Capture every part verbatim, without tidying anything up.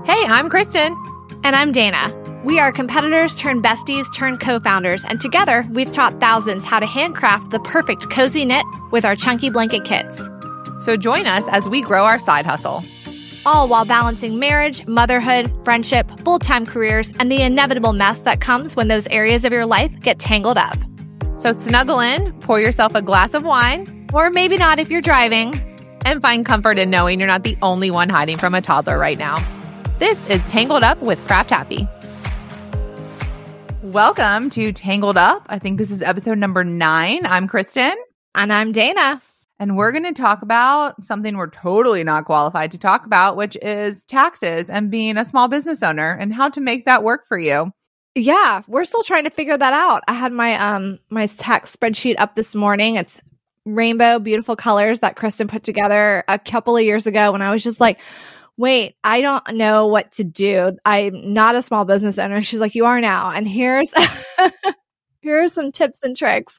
Hey, I'm Kristen. And I'm Dana. We are competitors turned besties turned co-founders, and together we've taught thousands how to handcraft the perfect cozy knit with our chunky blanket kits. So join us as we grow our side hustle. All while balancing marriage, motherhood, friendship, full-time careers, and the inevitable mess that comes when those areas of your life get tangled up. So snuggle in, pour yourself a glass of wine, or maybe not if you're driving, and find comfort in knowing you're not the only one hiding from a toddler right now. This is Tangled Up with Craft Happy. Welcome to Tangled Up. I think this is episode number nine. I'm Kristen. And I'm Dana. And we're going to talk about something we're totally not qualified to talk about, which is taxes and being a small business owner and how to make that work for you. Yeah, we're still trying to figure that out. I had my um my tax spreadsheet up this morning. It's rainbow, beautiful colors that Kristen put together a couple of years ago when I was just like, wait, I don't know what to do. I'm not a small business owner. She's like, you are now. And here's here are some tips and tricks.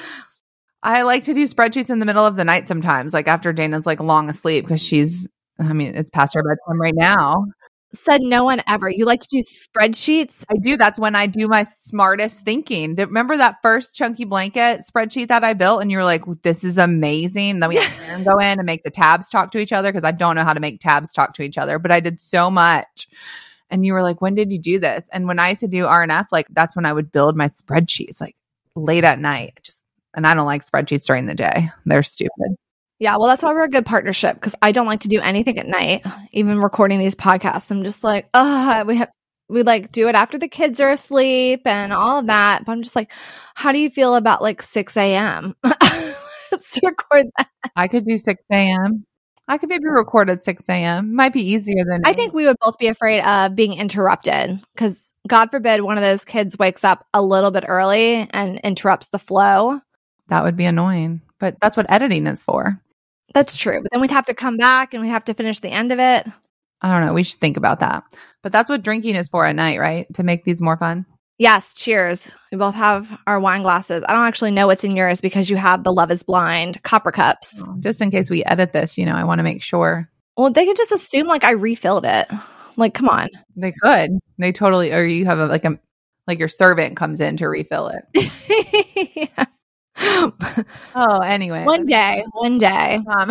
I like to do spreadsheets in the middle of the night sometimes, like after Dana's like long asleep because she's, I mean, it's past her bedtime right now. Said no one ever. You like to do spreadsheets? I do. That's when I do my smartest thinking. Remember that first chunky blanket spreadsheet that I built and you were like, this is amazing. Then we had to go in and make the tabs talk to each other because I don't know how to make tabs talk to each other, but I did so much. And you were like, when did you do this? And when I used to do R N F, like that's when I would build my spreadsheets like late at night. Just, and I don't like spreadsheets during the day. They're stupid. Yeah, well, that's why we're a good partnership because I don't like to do anything at night, even recording these podcasts. I'm just like, oh, we have, we like do it after the kids are asleep and all of that. But I'm just like, how do you feel about like six a.m.? Let's record that. I could do six a.m. I could maybe record at six a.m. Might be easier than I think we would both be afraid of being interrupted because God forbid one of those kids wakes up a little bit early and interrupts the flow. That would be annoying. But that's what editing is for. That's true. But then we'd have to come back and we'd have to finish the end of it. I don't know. We should think about that. But that's what drinking is for at night, right? To make these more fun. Yes. Cheers. We both have our wine glasses. I don't actually know what's in yours because you have the Love is Blind copper cups. Oh, just in case we edit this, you know, I want to make sure. Well, they could just assume like I refilled it. Like, come on. They could. They totally, or you have a, like a, like your servant comes in to refill it. Yeah. Oh, anyway. One day, one day. Um,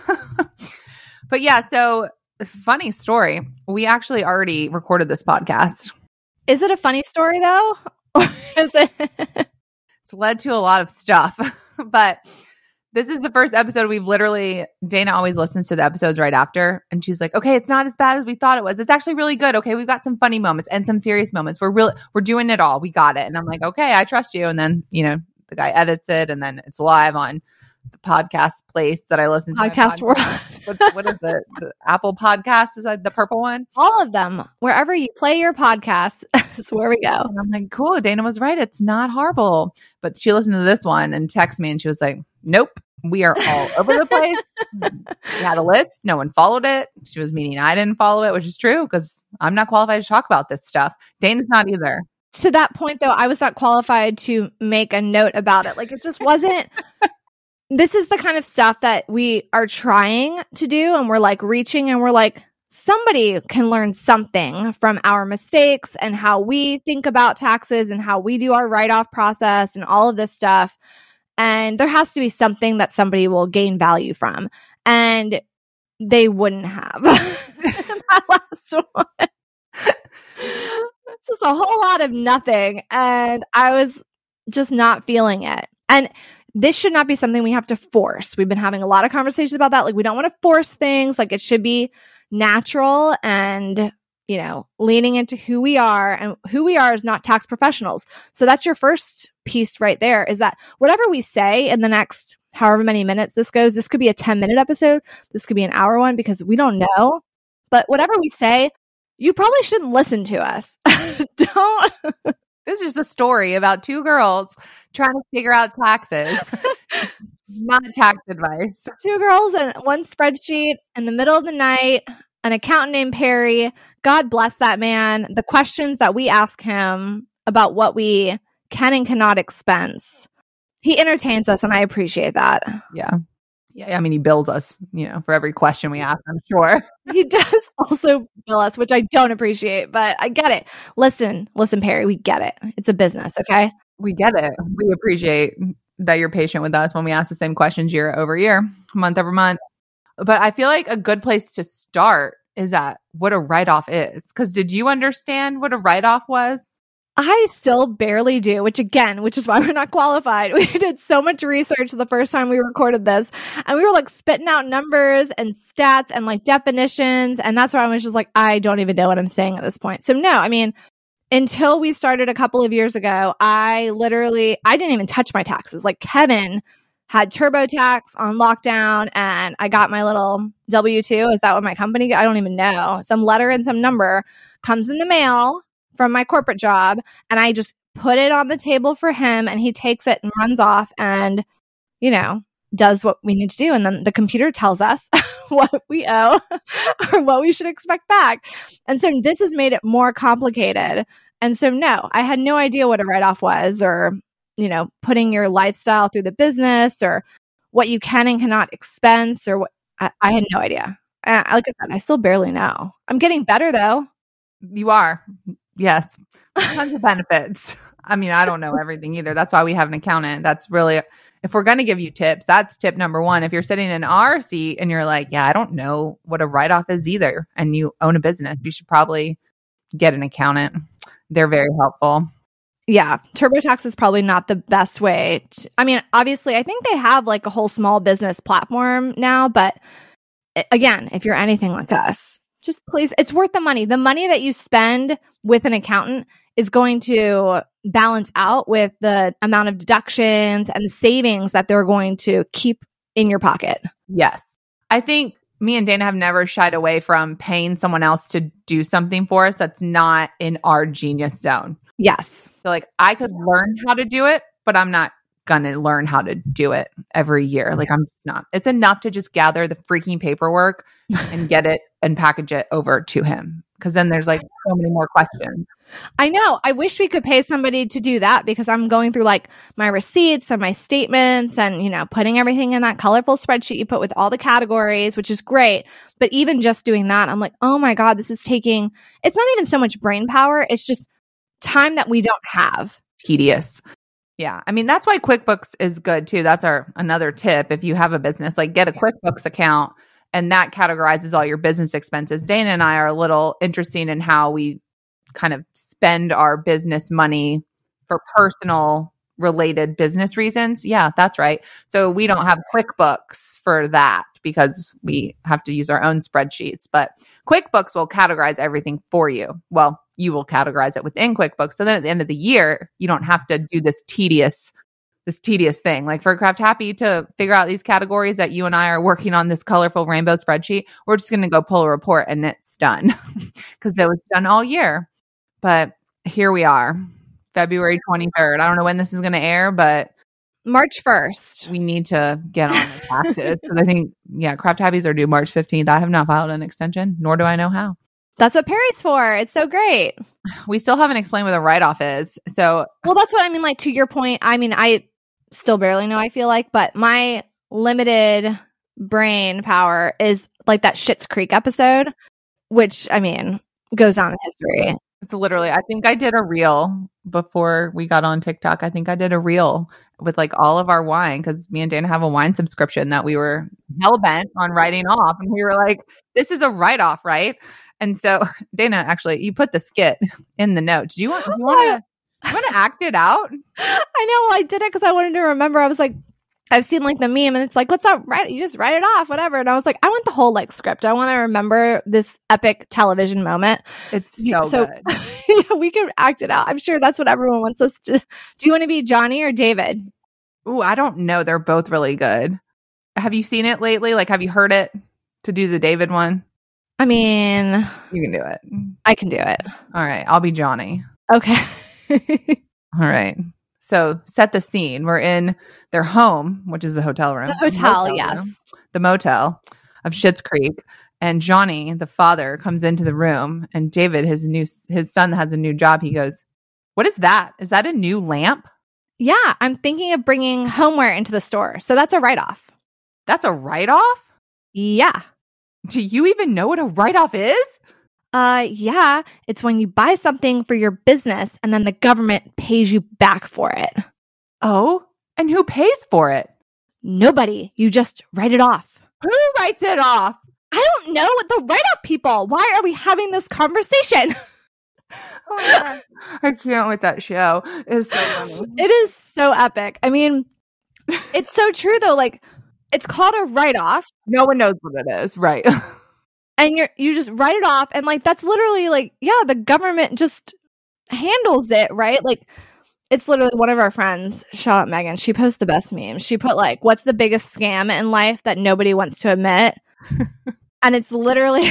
but yeah, so funny story. We actually already recorded this podcast. Is it a funny story though? Or is it? It's led to a lot of stuff, but this is the first episode we've literally, Dana always listens to the episodes right after. And she's like, okay, it's not as bad as we thought it was. It's actually really good. Okay. We've got some funny moments and some serious moments. We're really, we're doing it all. We got it. And I'm like, okay, I trust you. And then, you know, the guy edits it and then it's live on the podcast place that I listen to. Podcast world. what, what is it? The Apple Podcast? Is that the purple one? All of them. Wherever you play your podcasts is where we go. And I'm like, cool. Dana was right. It's not horrible. But she listened to this one and texted me and she was like, nope. We are all over the place. We had a list. No one followed it. She was meaning I didn't follow it, which is true because I'm not qualified to talk about this stuff. Dana's not either. To that point, though, I was not qualified to make a note about it. Like, it just wasn't. This is the kind of stuff that we are trying to do. And we're like reaching and we're like, somebody can learn something from our mistakes and how we think about taxes and how we do our write-off process and all of this stuff. And there has to be something that somebody will gain value from. And they wouldn't have. That last one. It's just a whole lot of nothing. And I was just not feeling it. And this should not be something we have to force. We've been having a lot of conversations about that. Like, we don't want to force things. Like, it should be natural and, you know, leaning into who we are. And who we are is not tax professionals. So that's your first piece right there, is that whatever we say in the next however many minutes this goes, this could be a ten minute episode. This could be an hour one because we don't know. But whatever we say, you probably shouldn't listen to us. Don't. This is a story about two girls trying to figure out taxes. Not tax advice. Two girls and one spreadsheet in the middle of the night, an accountant named Perry. God bless that man. The questions that we ask him about what we can and cannot expense. He entertains us, and I appreciate that. Yeah. Yeah, I mean, he bills us, you know, for every question we ask, I'm sure. He does also bill us, which I don't appreciate, but I get it. Listen, listen, Perry, we get it. It's a business, okay? We get it. We appreciate that you're patient with us when we ask the same questions year over year, month over month. But I feel like a good place to start is at what a write-off is. Because did you understand what a write-off was? I still barely do, which again, which is why we're not qualified. We did so much research the first time we recorded this, and we were like spitting out numbers and stats and like definitions. And that's why I was just like, I don't even know what I'm saying at this point. So no, I mean, until we started a couple of years ago, I literally, I didn't even touch my taxes. Like Kevin had TurboTax on lockdown, and I got my little W two. Is that what my company got? I don't even know. Some letter and some number comes in the mail from my corporate job, and I just put it on the table for him, and he takes it and runs off and, you know, does what we need to do. And then the computer tells us what we owe or what we should expect back. And so this has made it more complicated. And so no, I had no idea what a write-off was, or, you know, putting your lifestyle through the business, or what you can and cannot expense, or what I, I had no idea. Uh, like I said, I still barely know. I'm getting better though. You are. Yes. Tons of benefits. I mean, I don't know everything either. That's why we have an accountant. That's really, if we're going to give you tips, that's tip number one. If you're sitting in our seat and you're like, yeah, I don't know what a write-off is either, and you own a business, you should probably get an accountant. They're very helpful. Yeah. TurboTax is probably not the best way. To, I mean, obviously, I think they have like a whole small business platform now, but again, if you're anything like us, just please, it's worth the money. The money that you spend with an accountant is going to balance out with the amount of deductions and savings that they're going to keep in your pocket. Yes. I think me and Dana have never shied away from paying someone else to do something for us that's not in our genius zone. Yes. So like I could learn how to do it, but I'm not going to learn how to do it every year. Like I'm just not. It's enough to just gather the freaking paperwork and get it and package it over to him. Because then there's like so many more questions. I know. I wish we could pay somebody to do that, because I'm going through like my receipts and my statements and, you know, putting everything in that colorful spreadsheet you put with all the categories, which is great. But even just doing that, I'm like, oh my God, this is taking, it's not even so much brain power. It's just time that we don't have. Tedious. Yeah. I mean, that's why QuickBooks is good too. That's our another tip. If you have a business, like get a QuickBooks account, and that categorizes all your business expenses. Dana and I are a little interesting in how we kind of spend our business money for personal related business reasons. Yeah, that's right. So we don't have QuickBooks for that because we have to use our own spreadsheets, but QuickBooks will categorize everything for you. Well, you will categorize it within QuickBooks. So then at the end of the year, you don't have to do this tedious this tedious thing. Like for Craft Happy to figure out these categories that you and I are working on this colorful rainbow spreadsheet, we're just going to go pull a report and it's done because it was done all year. But here we are, February twenty-third. I don't know when this is going to air, but March first. We need to get on the taxes. Because I think, yeah, Craft Habbies are due March fifteenth. I have not filed an extension, nor do I know how. That's what Perry's for. It's so great. We still haven't explained what a write-off is. So, well, that's what I mean. Like, to your point, I mean, I still barely know, I feel like, but my limited brain power is like that Schitt's Creek episode, which, I mean, goes down in history. It's literally, I think I did a reel before we got on TikTok. I think I did a reel with like all of our wine, because me and Dana have a wine subscription that we were hell-bent on writing off. And we were like, this is a write-off, right? And so, Dana, actually, you put the skit in the notes. Do you want, do you want to you want to act it out? I know. I did it because I wanted to remember. I was like, I've seen like the meme, and it's like, what's up? Right? You just write it off, whatever. And I was like, I want the whole like script. I want to remember this epic television moment. It's so, so good. Yeah, we can act it out. I'm sure that's what everyone wants us to. Do you want to be Johnny or David? Ooh, I don't know. They're both really good. Have you seen it lately? Like, have you heard it to do the David one? I mean, you can do it. I can do it. All right. I'll be Johnny. Okay. All right. So set the scene. We're in their home, which is a hotel room. The hotel, motel yes. Room, the motel of Schitt's Creek. And Johnny, the father, comes into the room, and David, his new his son that has a new job, he goes, "What is that? Is that a new lamp?" Yeah, I'm thinking of bringing homeware into the store. So that's a write-off. That's a write-off? Yeah. Do you even know what a write-off is? Uh, yeah. It's when you buy something for your business and then the government pays you back for it. Oh, and who pays for it? Nobody. You just write it off. Who writes it off? I don't know. The write-off people. Why are we having this conversation? Oh my God. I can't with that show. It's so funny. It is so epic. I mean, it's so true though. Like, it's called a write-off. No one knows what it is, right? And you're you just write it off, and like that's literally like, yeah, the government just handles it, right? Like, it's literally one of our friends, shout out Megan, she posts the best memes. She put like, what's the biggest scam in life that nobody wants to admit? And it's literally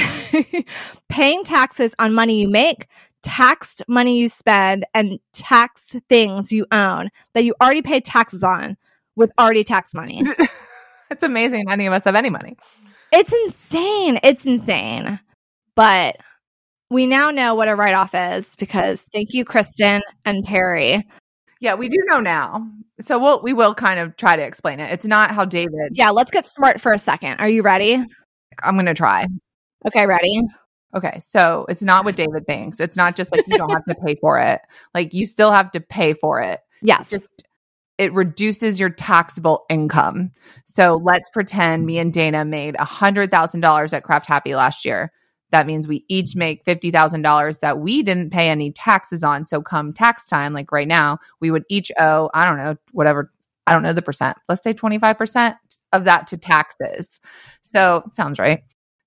paying taxes on money you make, taxed money you spend, and taxed things you own that you already paid taxes on with already taxed money. It's amazing any of us have any money. It's insane. It's insane. But we now know what a write-off is because thank you, Kristen and Perry. Yeah, we do know now. So we'll we will kind of try to explain it. It's not how David. Yeah, let's get smart for a second. Are you ready? I'm going to try. Okay, ready? Okay, so it's not what David thinks. It's not just like you don't have to pay for it. Like you still have to pay for it. Yes. Just it reduces your taxable income. So let's pretend me and Dana made one hundred thousand dollars at Craft Happy last year. That means we each make fifty thousand dollars that we didn't pay any taxes on. So come tax time, like right now, we would each owe, I don't know, whatever, I don't know the percent. Let's say twenty-five percent of that to taxes. So sounds right.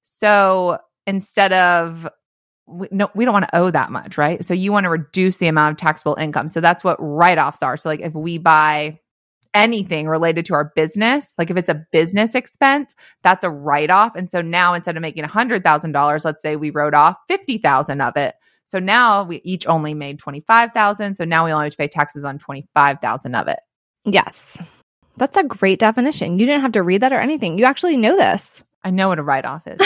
So instead of, we, no, we don't want to owe that much, right? So you want to reduce the amount of taxable income. So that's what write-offs are. So like if we buy anything related to our business, like if it's a business expense, that's a write-off. And so now instead of making one hundred thousand dollars, let's say we wrote off fifty thousand dollars of it. So now we each only made twenty-five thousand dollars. So now we only have to pay taxes on twenty-five thousand dollars of it. Yes. That's a great definition. You didn't have to read that or anything. You actually know this. I know what a write-off is.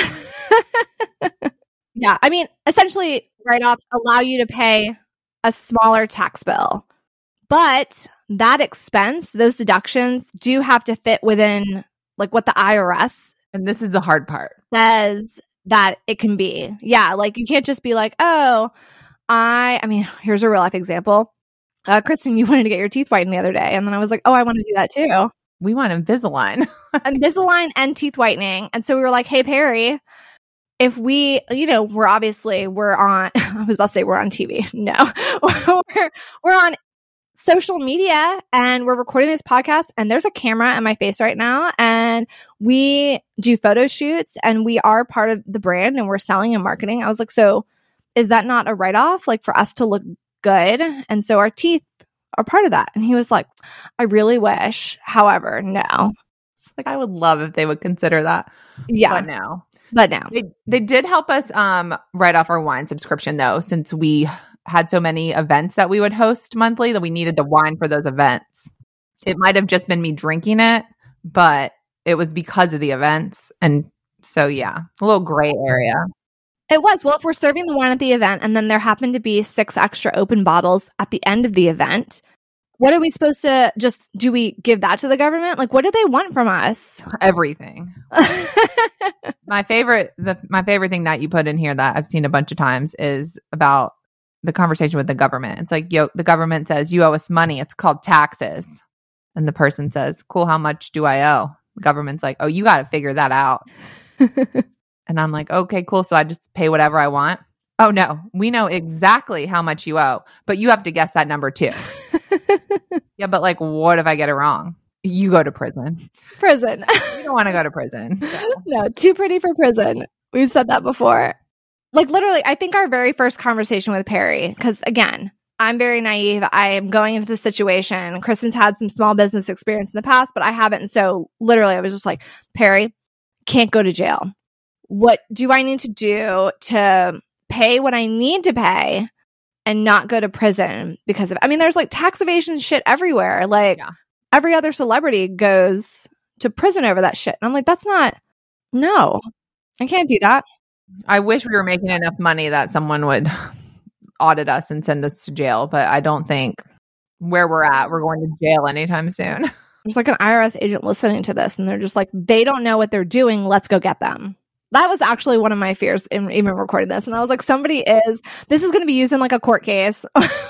Yeah. I mean, essentially, write-offs allow you to pay a smaller tax bill. But that expense, those deductions do have to fit within like what the I R S And this is the hard part. says that it can be. Yeah. Like you can't just be like, oh, I, I mean, here's a real life example. Uh, Kristen, you wanted to get your teeth whitened the other day. And then I was like, oh, I want to do that too. We want Invisalign. Invisalign and teeth whitening. And so we were like, hey, Perry, if we, you know, we're obviously, we're on, I was about to say we're on T V. No, we're, we're on social media and we're recording this podcast and there's a camera in my face right now and we do photo shoots and we are part of the brand and we're selling and marketing. I was like, so is that not a write-off like for us to look good? And so our teeth are part of that. And he was like, I really wish. However, no. It's like I would love if they would consider that. Yeah. But no. But no. They, they did help us um, write off our wine subscription though, since we had so many events that we would host monthly that we needed the wine for those events. It might have just been me drinking it, but it was because of the events. And so, yeah, a little gray area. It was. Well, if we're serving the wine at the event and then there happened to be six extra open bottles at the end of the event, what are we supposed to just, do we give that to the government? Like, what do they want from us? Everything. my favorite, the my favorite thing that you put in here that I've seen a bunch of times is about the conversation with the government. It's like, yo, the government says you owe us money. It's called taxes. And the person says, cool, how much do I owe? The government's like, oh, you got to figure that out. And I'm like, okay, cool. So I just pay whatever I want. Oh, no, we know exactly how much you owe, but you have to guess that number too. Yeah, but like, what if I get it wrong? You go to prison. Prison. You don't want to go to prison. So. No, too pretty for prison. We've said that before. Like literally, I think our very first conversation with Perry, because again, I'm very naive. I am going into the situation. Kristen's had some small business experience in the past, but I haven't. And so literally, I was just like, Perry, can't go to jail. What do I need to do to pay what I need to pay and not go to prison because of, I mean, there's like tax evasion shit everywhere. Like yeah. Every other celebrity goes to prison over that shit. And I'm like, that's not, no, I can't do that. I wish we were making enough money that someone would audit us and send us to jail, but I don't think where we're at, we're going to jail anytime soon. There's like an I R S agent listening to this and they're just like, they don't know what they're doing. Let's go get them. That was actually one of my fears in even recording this. And I was like, somebody is, this is going to be used in like a court case.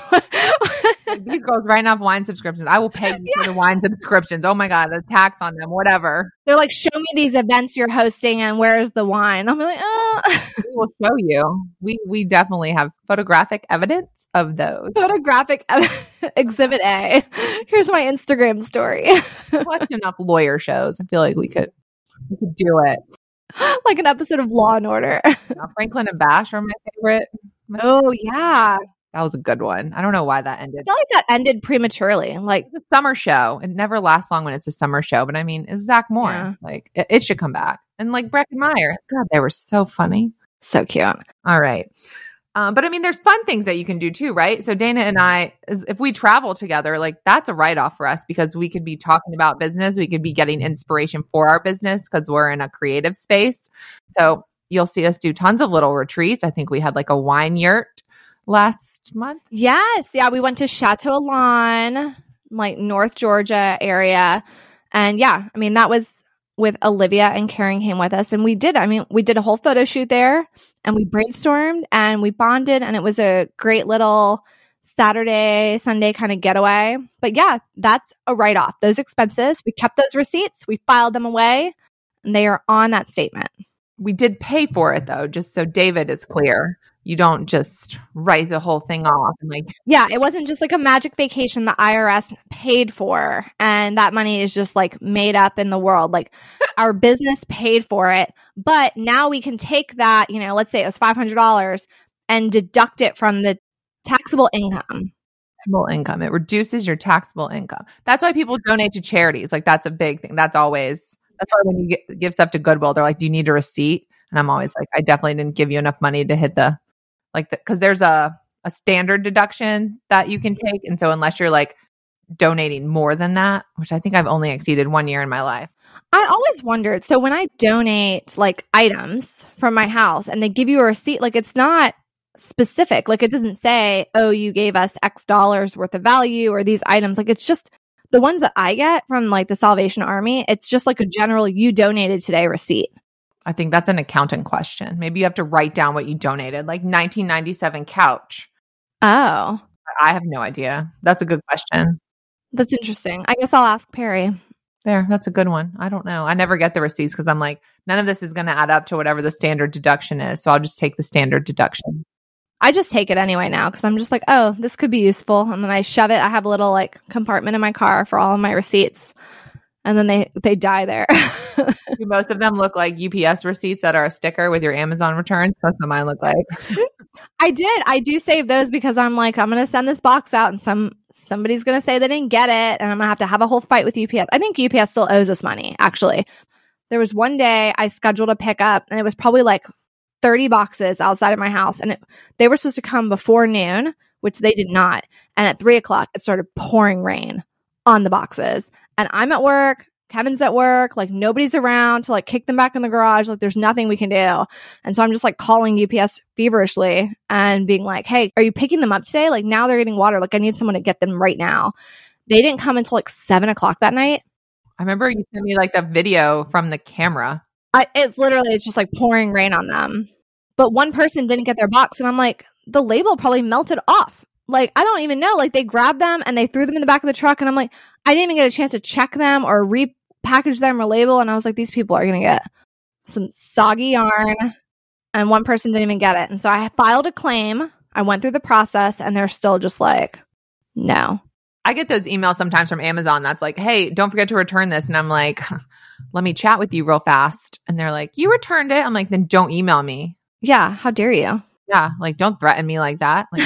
These girls writing off wine subscriptions. I will pay you yeah. for the wine subscriptions. Oh my God, the tax on them, whatever. They're like, show me these events you're hosting and where's the wine? I'm like, oh. We will show you. We we definitely have photographic evidence of those. Photographic ev- exhibit A. Here's my Instagram story. We've watched enough lawyer shows. I feel like we could we could do it. Like an episode of Law and Order. Yeah, Franklin and Bash are my favorite. Oh yeah. That was a good one. I don't know why that ended. I feel like that ended prematurely. Like it's a summer show. It never lasts long when it's a summer show. But I mean, it's Zach Moore. Yeah. Like it, it should come back. And like Breckin Meyer. God, they were so funny. So cute. All right. Um, but I mean, there's fun things that you can do too, right? So Dana and I, if we travel together, like that's a write-off for us because we could be talking about business. We could be getting inspiration for our business because we're in a creative space. So you'll see us do tons of little retreats. I think we had like a wine yurt last month. Yes. Yeah. We went to Chateau Lawn, like North Georgia area. And yeah, I mean, that was with Olivia and Karen came with us. And we did, I mean, we did a whole photo shoot there and we brainstormed and we bonded and it was a great little Saturday, Sunday kind of getaway. But yeah, that's a write-off. Those expenses, we kept those receipts, we filed them away and they are on that statement. We did pay for it though, just so David is clear. You don't just write the whole thing off. And like, yeah, it wasn't just like a magic vacation the I R S paid for. And that money is just like made up in the world. Like our business paid for it. But now we can take that, you know, let's say it was five hundred dollars and deduct it from the taxable income. Taxable income. It reduces your taxable income. That's why people donate to charities. Like that's a big thing. That's always, that's why when you get, give stuff to Goodwill, they're like, do you need a receipt? And I'm always like, I definitely didn't give you enough money to hit the, like, because the, there's a, a standard deduction that you can take. And so unless you're like donating more than that, which I think I've only exceeded one year in my life. I always wondered. So when I donate like items from my house and they give you a receipt, like it's not specific. Like it doesn't say, oh, you gave us X dollars worth of value or these items. Like it's just the ones that I get from like the Salvation Army. It's just like a general, you donated today receipt. I think that's an accountant question. Maybe you have to write down what you donated, like nineteen ninety-seven couch. Oh. I have no idea. That's a good question. That's interesting. I guess I'll ask Perry. There, that's a good one. I don't know. I never get the receipts because I'm like, none of this is going to add up to whatever the standard deduction is. So I'll just take the standard deduction. I just take it anyway now because I'm just like, oh, this could be useful. And then I shove it. I have a little like compartment in my car for all of my receipts. And then they, they die there. Do most of them look like U P S receipts that are a sticker with your Amazon returns? That's what mine look like. I did. I do save those because I'm like, I'm going to send this box out and some somebody's going to say they didn't get it. And I'm going to have to have a whole fight with U P S. I think U P S still owes us money, actually. There was one day I scheduled a pickup and it was probably like thirty boxes outside of my house. And it, they were supposed to come before noon, which they did not. And at three o'clock, it started pouring rain on the boxes. And I'm at work, Kevin's at work, like nobody's around to like kick them back in the garage. Like there's nothing we can do. And so I'm just like calling U P S feverishly and being like, hey, are you picking them up today? Like now they're getting water. Like I need someone to get them right now. They didn't come until like seven o'clock that night. I remember you sent me like the video from the camera. I, it's literally, it's just like pouring rain on them. But one person didn't get their box. And I'm like, the label probably melted off. Like, I don't even know. Like, they grabbed them and they threw them in the back of the truck. And I'm like, I didn't even get a chance to check them or repackage them or label. And I was like, these people are going to get some soggy yarn. And one person didn't even get it. And so I filed a claim. I went through the process and they're still just like, no. I get those emails sometimes from Amazon that's like, hey, don't forget to return this. And I'm like, let me chat with you real fast. And they're like, you returned it. I'm like, then don't email me. Yeah. How dare you? Yeah. Like, don't threaten me like that. Like,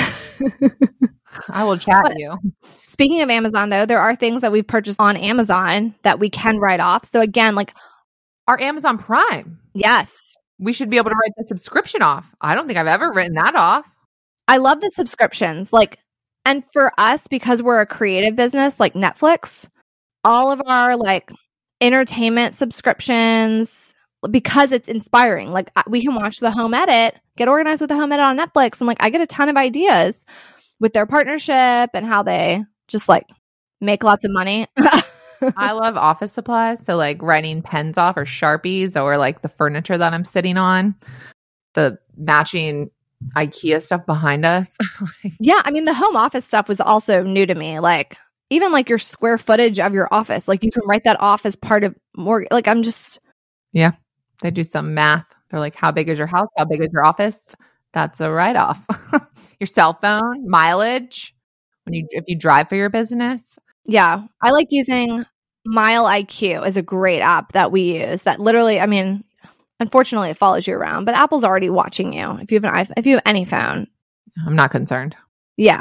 I will chat but, you. Speaking of Amazon, though, there are things that we've purchased on Amazon that we can write off. So again, like our Amazon Prime. Yes. We should be able to write the subscription off. I don't think I've ever written that off. I love the subscriptions. Like, and for us, because we're a creative business like Netflix, all of our like entertainment subscriptions, because it's inspiring. Like we can watch the home edit, get organized with the home edit on Netflix. And like, I get a ton of ideas with their partnership and how they just like make lots of money. I love office supplies. So like writing pens off or Sharpies or like the furniture that I'm sitting on, the matching IKEA stuff behind us. Yeah. I mean, the home office stuff was also new to me. Like even like your square footage of your office, like you can write that off as part of more, like I'm just. Yeah. They do some math. They're like, how big is your house? How big is your office? That's a write-off. Your cell phone, mileage, when you if you drive for your business. Yeah. I like using Mile I Q is a great app that we use that literally, I mean, unfortunately it follows you around, but Apple's already watching you if you have an iPhone, if you have any phone. I'm not concerned. Yeah.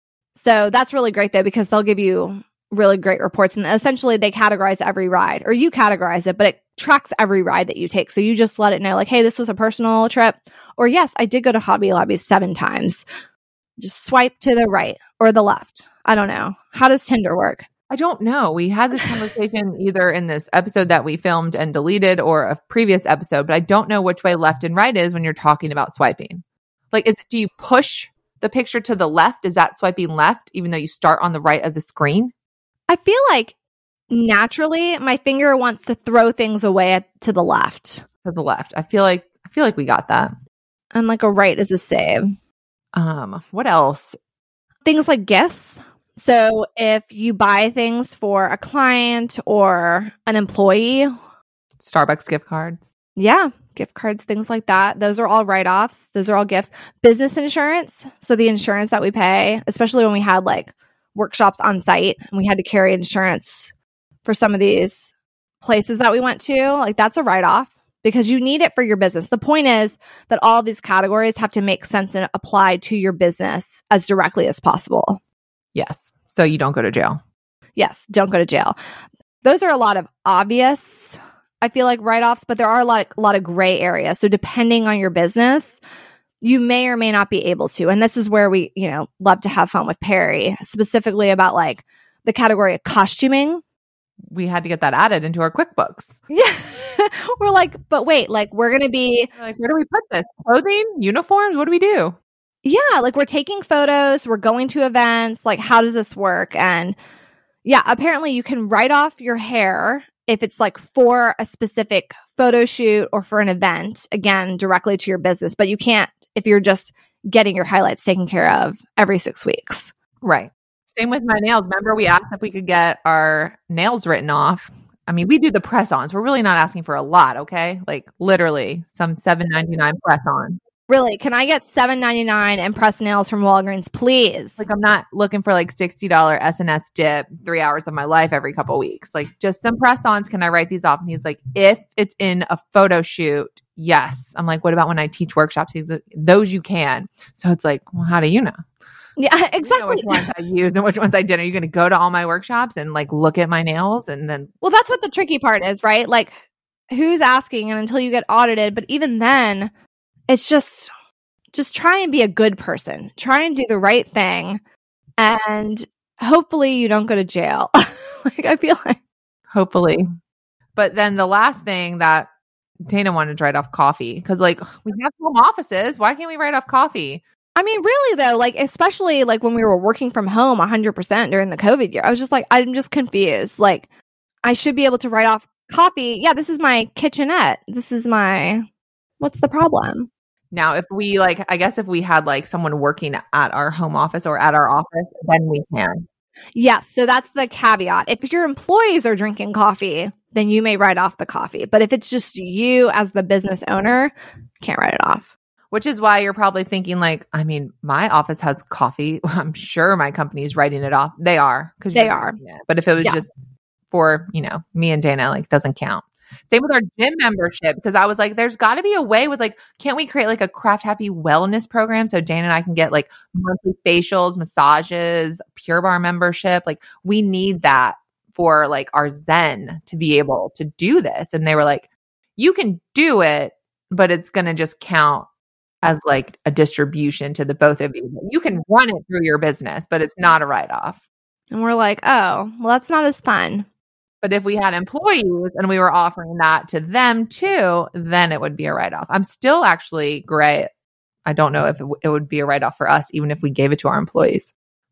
So that's really great though, because they'll give you really great reports and essentially they categorize every ride or you categorize it, but it tracks every ride that you take. So you just let it know like, hey, this was a personal trip or yes, I did go to Hobby Lobby seven times. Just swipe to the right or the left. I don't know. How does Tinder work? I don't know. We had this conversation either in this episode that we filmed and deleted or a previous episode, but I don't know which way left and right is when you're talking about swiping. Like, is do you push the picture to the left? Is that swiping left even though you start on the right of the screen? I feel like naturally my finger wants to throw things away at, to the left. To the left. I feel like I feel like we got that. And like a right is a save. Um, what else? Things like gifts. So if you buy things for a client or an employee, Starbucks gift cards. Yeah, gift cards, things like that. Those are all write-offs. Those are all gifts. Business insurance. So the insurance that we pay, especially when we had like workshops on site and we had to carry insurance for some of these places that we went to, like that's a write-off because you need it for your business. The point is that all of these categories have to make sense and apply to your business as directly as possible. Yes. So you don't go to jail. Yes. Don't go to jail. Those are a lot of obvious, I feel like, write-offs, but there are a lot, a lot of gray areas. So depending on your business, you may or may not be able to. And this is where we, you know, love to have fun with Perry, specifically about like the category of costuming. We had to get that added into our QuickBooks. Yeah. We're like, but wait, like we're going to be we're like, where do we put this? Clothing? Uniforms? What do we do? Yeah. Like we're taking photos, we're going to events. Like, how does this work? And yeah, apparently you can write off your hair if it's like for a specific photo shoot or for an event, again, directly to your business, but you can't if you're just getting your highlights taken care of every six weeks. Right. Same with my nails. Remember we asked if we could get our nails written off. I mean, we do the press-ons. We're really not asking for a lot, okay? Like literally some seven ninety-nine press-on. Really? Can I get seven ninety-nine and press nails from Walgreens, please? Like I'm not looking for like sixty dollars S N S dip, three hours of my life every couple of weeks. Like just some press-ons. Can I write these off? And he's like, if it's in a photo shoot, yes. I'm like, what about when I teach workshops? He's like, those you can. So it's like, well, how do you know? Yeah, exactly. You know which ones I used and which ones I didn't. Are you going to go to all my workshops and like look at my nails and then? Well, that's what the tricky part is, right? Like who's asking and until you get audited. But even then, it's just, just try and be a good person. Try and do the right thing. And hopefully you don't go to jail. Like I feel like. Hopefully. But then the last thing that Dana wanted to write off coffee because like we have home offices. Why can't we write off coffee? I mean, really though, like, especially like when we were working from home one hundred percent during the COVID year, I was just like, I'm just confused. Like, I should be able to write off coffee. Yeah, this is my kitchenette. This is my, what's the problem? Now, if we like, I guess if we had like someone working at our home office or at our office, then we can. Yes. So that's the caveat. If your employees are drinking coffee, then you may write off the coffee. But if it's just you as the business owner, can't write it off. Which is why you're probably thinking like, I mean, my office has coffee. I'm sure my company is writing it off. They are. because They are. Yeah. But if it was yeah. just for, you know, me and Dana, like doesn't count. Same with our gym membership. Because I was like, there's got to be a way with like, can't we create like a Craft Happy wellness program so Dana and I can get like monthly facials, massages, Pure Barre membership? Like we need that for like our Zen to be able to do this. And they were like, you can do it, but it's going to just count as like a distribution to the both of you. You can run it through your business, but it's not a write-off. And we're like, oh, well, that's not as fun. But if we had employees and we were offering that to them too, then it would be a write-off. I'm still actually gray. I don't know if it, w- it would be a write-off for us, even if we gave it to our employees.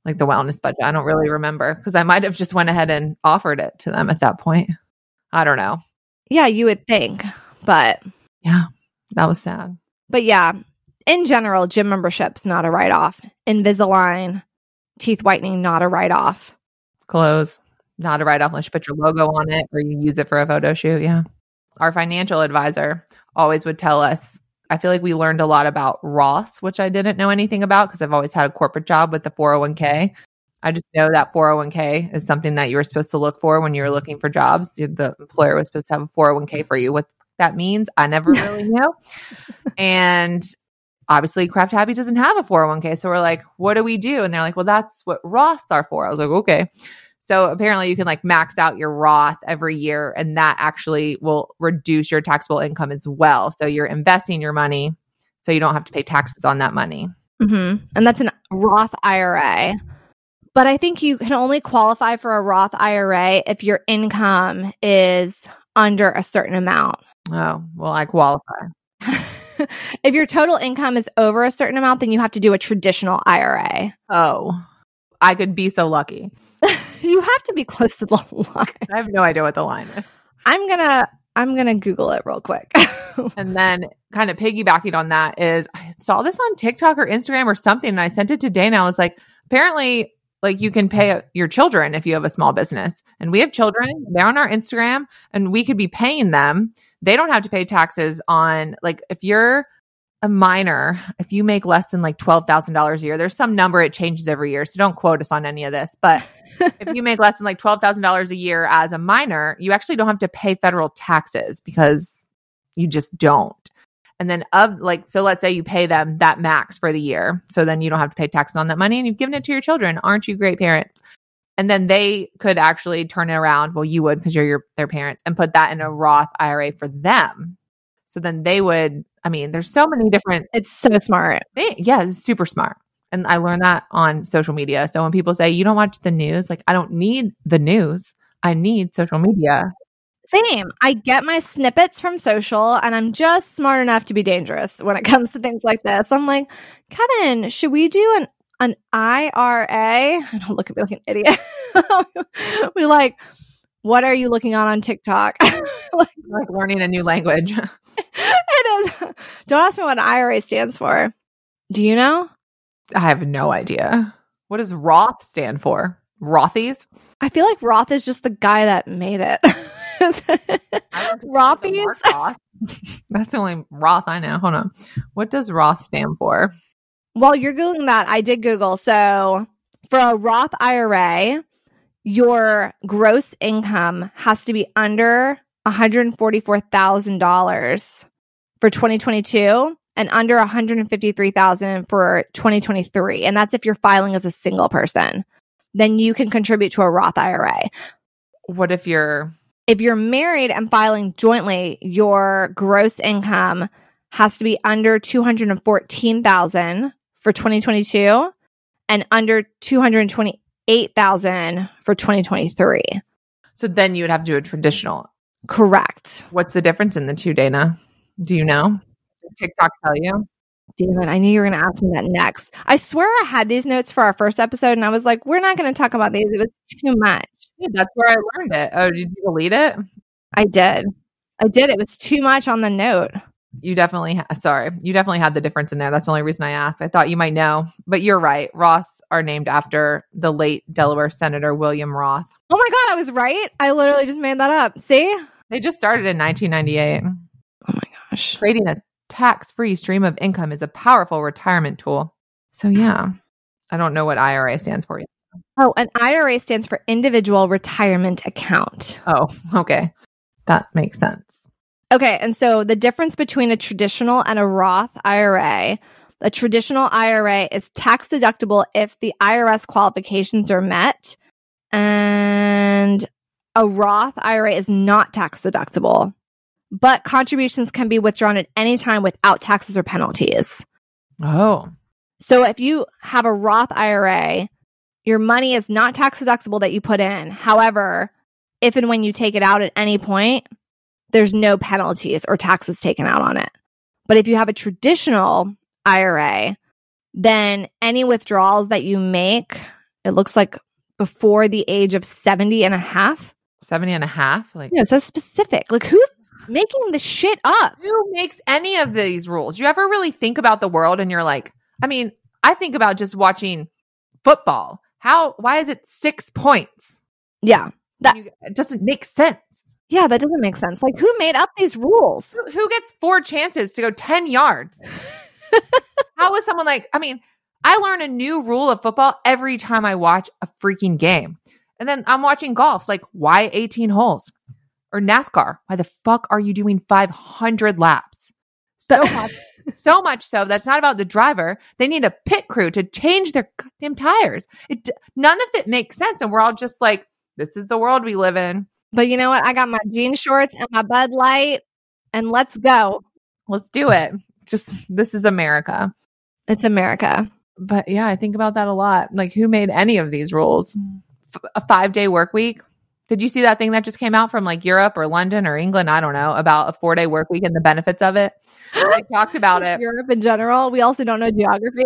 like the wellness budget. I don't really remember because I might have just went ahead and offered it to them at that point. I don't know. Yeah, you would think, but yeah, that was sad. But yeah, in general, gym membership's not a write-off. Invisalign, teeth whitening, not a write-off. Clothes, not a write-off unless you put your logo on it or you use it for a photo shoot. Yeah. Our financial advisor always would tell us, I feel like we learned a lot about Roth, which I didn't know anything about because I've always had a corporate job with the four oh one k. I just know that four oh one k is something that you were supposed to look for when you were looking for jobs. The employer was supposed to have a four oh one k for you. What that means, I never really knew. And obviously, Craft Happy doesn't have a four oh one k. So we're like, what do we do? And they're like, well, that's what Roths are for. I was like, okay. So apparently you can like max out your Roth every year and that actually will reduce your taxable income as well. So you're investing your money so you don't have to pay taxes on that money. Mm-hmm. And that's an Roth I R A. But I think you can only qualify for a Roth I R A if your income is under a certain amount. Oh, well, I qualify. If your total income is over a certain amount, then you have to do a traditional I R A. Oh, I could be so lucky. You have to be close to the line. I have no idea what the line is. I'm gonna I'm gonna Google it real quick. And then kind of piggybacking on that is I saw this on TikTok or Instagram or something, and I sent it to Dana. I was like, apparently, like you can pay your children if you have a small business. And we have children, they're on our Instagram, and we could be paying them. They don't have to pay taxes on, like, if you're a minor, if you make less than like twelve thousand dollars a year, there's some number, it changes every year. So don't quote us on any of this. But if you make less than like twelve thousand dollars a year as a minor, you actually don't have to pay federal taxes because you just don't. And then of like, so let's say you pay them that max for the year. So then you don't have to pay taxes on that money and you've given it to your children. Aren't you great parents? And then they could actually turn it around. Well, you would because you're your, their parents and put that in a Roth I R A for them. So then they would, I mean, there's so many different. It's so smart. They, yeah, it's super smart. And I learned that on social media. So when people say you don't watch the news, like I don't need the news. I need social media. Same. I get my snippets from social and I'm just smart enough to be dangerous when it comes to things like this. I'm like, Kevin, should we do an, an I R A? Don't look at me like an idiot. We're like, what are you looking on on TikTok? like, like learning a new language. It is. Don't ask me what an I R A stands for. Do you know? I have no idea. What does Roth stand for? Rothies? I feel like Roth is just the guy that made it. Rothies? Roth. That's the only Roth I know. Hold on. What does Roth stand for? While you're Googling that, I did Google. So for a Roth I R A, your gross income has to be under one hundred forty-four thousand dollars for twenty twenty-two and under one hundred fifty-three thousand dollars for twenty twenty-three. And that's if you're filing as a single person. Then you can contribute to a Roth I R A. What if you're... If you're married and filing jointly, your gross income has to be under two hundred fourteen thousand dollars for twenty twenty-two and under two hundred twenty-eight thousand dollars for twenty twenty-three. So then you would have to do a traditional. Correct. What's the difference in the two, Dana? Do you know? Did TikTok tell you? Damn it. I knew you were going to ask me that next. I swear I had these notes for our first episode and I was like, we're not going to talk about these. It was too much. Yeah, that's where I learned it. Oh, did you delete it? I did. I did. It was too much on the note. You definitely, ha- sorry, you definitely had the difference in there. That's the only reason I asked. I thought you might know, but you're right. Roths are named after the late Delaware Senator William Roth. Oh my God, I was right. I literally just made that up. See? They just started in nineteen ninety-eight. Oh my gosh. Creating a tax-free stream of income is a powerful retirement tool. So yeah, I don't know what I R A stands for yet. Oh, an I R A stands for Individual Retirement Account. Oh, okay. That makes sense. Okay, and so the difference between a traditional and a Roth I R A, a traditional I R A is tax deductible if the I R S qualifications are met, and a Roth I R A is not tax deductible, but contributions can be withdrawn at any time without taxes or penalties. Oh. So if you have a Roth I R A, your money is not tax deductible that you put in. However, if and when you take it out at any point, there's no penalties or taxes taken out on it. But if you have a traditional I R A, then any withdrawals that you make It looks like before the age of seventy and a half. seventy and a half? Like, yeah, so specific. Like, who's making this shit up? Who makes any of these rules? You ever really think about the world and you're like, I mean, I think about just watching football. How, why is it six points? Yeah. That, you, it doesn't make sense. Yeah, that doesn't make sense. Like, who made up these rules? Who, who gets four chances to go ten yards? How is someone like, I mean, I learn a new rule of football every time I watch a freaking game. And then I'm watching golf. Like, why eighteen holes? Or NASCAR. Why the fuck are you doing five hundred laps? So much, so much so that's not about the driver. They need a pit crew to change their goddamn tires. It, none of it makes sense. And we're all just like, this is the world we live in. But you know what? I got my jean shorts and my Bud Light, and let's go. Let's do it. Just, this is America. It's America. But yeah, I think about that a lot. Like, who made any of these rules? F- a five-day work week? Did you see that thing that just came out from like Europe or London or England? I don't know, about a four-day work week and the benefits of it. They talked about it. Europe in general. We also don't know geography.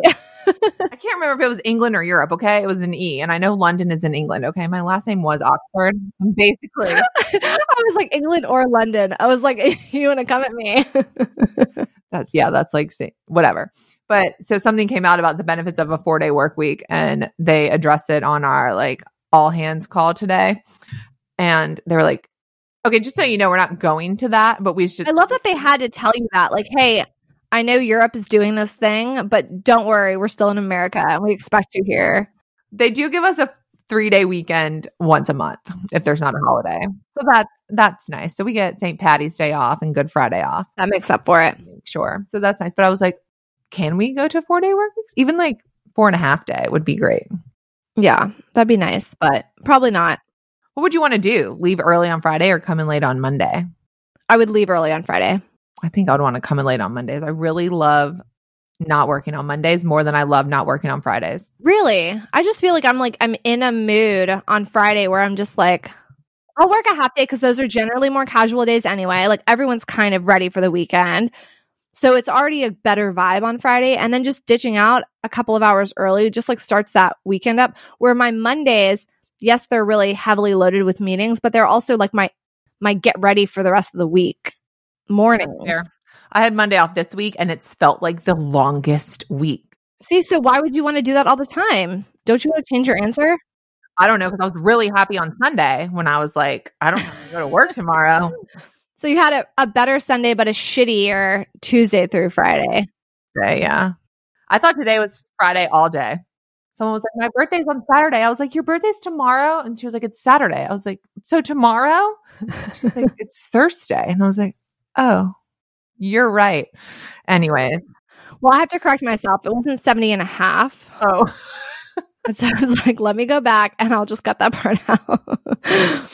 I can't remember if it was England or Europe, okay? It was an E, and I know London is in England, okay? My last name was Oxford. Basically. I was like, England or London. I was like, you want to come at me? That's, yeah, that's like, whatever. But so something came out about the benefits of a four-day work week, and they addressed it on our like all hands call today. And they were like, okay, just so you know, we're not going to that, but we should. I love that they had to tell you that. Like, hey, I know Europe is doing this thing, but don't worry, we're still in America and we expect you here. They do give us a three-day weekend once a month if there's not a holiday. So that's, that's nice. So we get Saint Patty's Day off and Good Friday off. That makes up for it. Sure. So that's nice. But I was like, can we go to four-day work weeks? Even like four and a half day would be great. Yeah, that'd be nice, but probably not. What would you want to do? Leave early on Friday or come in late on Monday? I would leave early on Friday. I think I would want to come in late on Mondays. I really love not working on Mondays more than I love not working on Fridays. Really? I just feel like I'm like, I'm in a mood on Friday where I'm just like, I'll work a half day because those are generally more casual days anyway. Like everyone's kind of ready for the weekend. So it's already a better vibe on Friday. And then just ditching out a couple of hours early just like starts that weekend up. Where my Mondays, yes, they're really heavily loaded with meetings, but they're also like my my get ready for the rest of the week mornings. Fair. I had Monday off this week and it's felt like the longest week. See, so why would you want to do that all the time? Don't you want to change your answer? I don't know, because I was really happy on Sunday when I was like, I don't have to go to work tomorrow. So you had a, a better Sunday, but a shittier Tuesday through Friday. Day, yeah. I thought today was Friday all day. Someone was like, my birthday's on Saturday. I was like, your birthday's tomorrow? And she was like, it's Saturday. I was like, so tomorrow? She's like, it's Thursday. And I was like, oh, you're right. Anyways. Well, I have to correct myself. It wasn't seventy and a half. Oh. And so I was like, let me go back and I'll just cut that part out.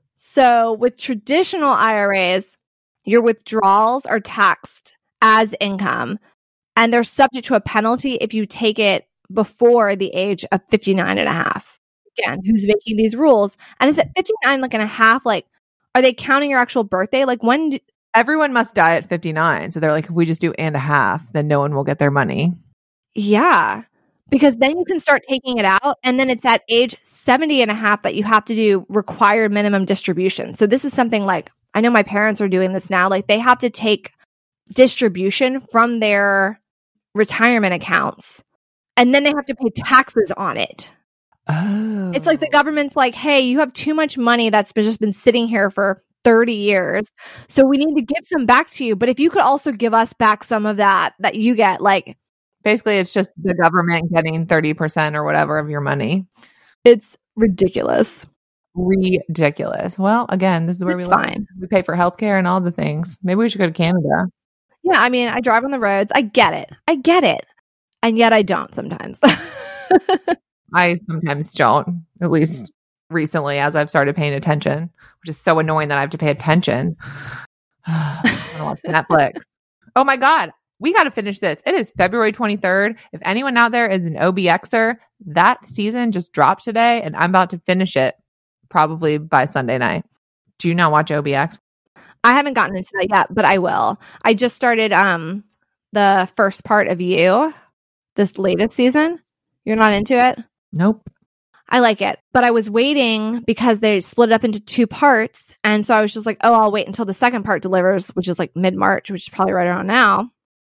So with traditional I R As, your withdrawals are taxed as income, and they're subject to a penalty if you take it before the age of fifty-nine and a half. Again, who's making these rules? And is it fifty-nine like and a half? Like, are they counting your actual birthday? Like when do- everyone must die at fifty-nine. So they're like, if we just do and a half, then no one will get their money. Yeah. Because then you can start taking it out. And then it's at age seventy and a half that you have to do required minimum distribution. So this is something like, I know my parents are doing this now. Like they have to take distribution from their retirement accounts and then they have to pay taxes on it. Oh. It's like the government's like, hey, you have too much money that's been just been sitting here for thirty years. So we need to give some back to you. But if you could also give us back some of that, that you get, like, basically it's just the government getting thirty percent or whatever of your money. It's ridiculous. Ridiculous. Well, again, this is where It's we live. fine. We pay for healthcare and all the things. Maybe we should go to Canada. Yeah, I mean, I drive on the roads. I get it. I get it. And yet I don't sometimes. I sometimes don't, at least recently as I've started paying attention, which is so annoying that I have to pay attention. I watch Netflix. Oh my God. We got to finish this. It is February twenty-third. If anyone out there is an O B Xer, that season just dropped today and I'm about to finish it probably by Sunday night. Do you not watch O B X? I haven't gotten into that yet, but I will. I just started um the first part of You, this latest season. You're not into it? Nope. I like it. But I was waiting because they split it up into two parts. And so I was just like, oh, I'll wait until the second part delivers, which is like mid-March, which is probably right around now.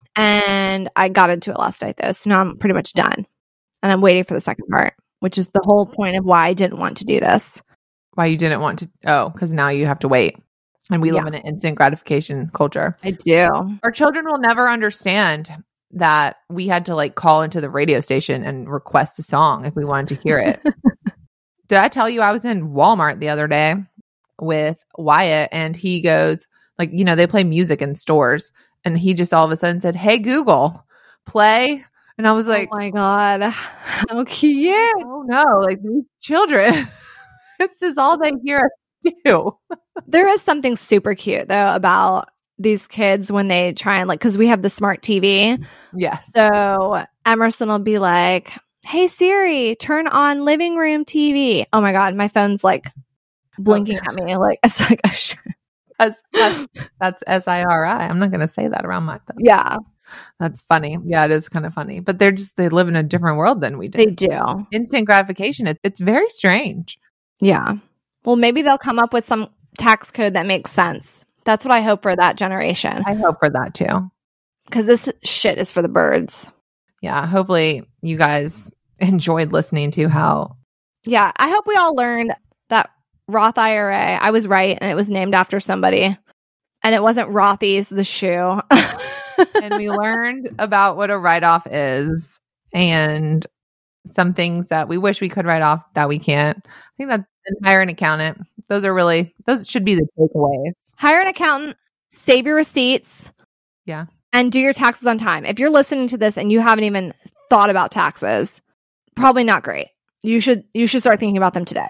And I got into it last night though. So now I'm pretty much done. And I'm waiting for the second part, which is the whole point of why I didn't want to do this. Why you didn't want to? Oh, because now you have to wait. And we Yeah. live in an instant gratification culture. I do. Our children will never understand that we had to like call into the radio station and request a song if we wanted to hear it. Did I tell you I was in Walmart the other day with Wyatt and he goes, like, you know, they play music in stores. And he just all of a sudden said, hey, Google, play. And I was like, oh my God. How cute. oh no, like these children, this is all they hear us do. There is something super cute though about these kids when they try and like, because we have the smart T V. Yes. So Emerson will be like, hey Siri, turn on living room T V. Oh my God, my phone's like blinking Oh. at me. Like, it's like, oh, shit. That's, that's, that's S I R I. I'm not going to say that around my phone. Yeah, That's funny. Yeah, it is kind of funny. But they're just, they live in a different world than we do. they do. Instant gratification. It, it's very strange. Yeah. Well, maybe they'll come up with some tax code that makes sense. That's what I hope for that generation. I hope for that too. Because this shit is for the birds. Yeah. Hopefully you guys enjoyed listening to how. Yeah. I hope we all learned that Roth I R A, I was right, and it was named after somebody. And it wasn't Rothy's, the shoe. And we learned about what a write-off is and some things that we wish we could write off that we can't. I think that's and hire an accountant. Those are really, those should be the takeaways. Hire an accountant, save your receipts. Yeah. And do your taxes on time. If you're listening to this and you haven't even thought about taxes, probably not great. You should you should start thinking about them today.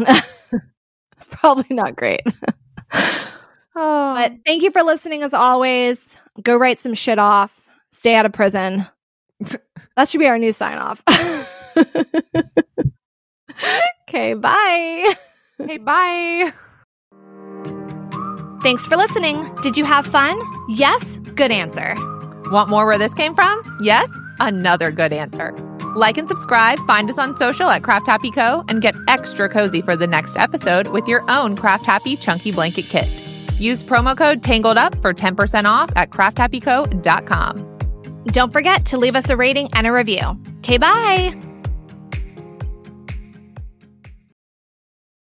Probably not great. Oh. But thank you for listening as always. Go write some shit off. Stay out of prison. That should be our new sign off. Okay, bye. Hey, bye. Thanks for listening. Did you have fun? Yes? Good answer. Want more where this came from? Yes? Another good answer. Like and subscribe, find us on social at Craft Happy Co., and get extra cozy for the next episode with your own Craft Happy Chunky Blanket Kit. Use promo code TANGLEDUP for ten percent off at craft happy co dot com. Don't forget to leave us a rating and a review. Okay, bye.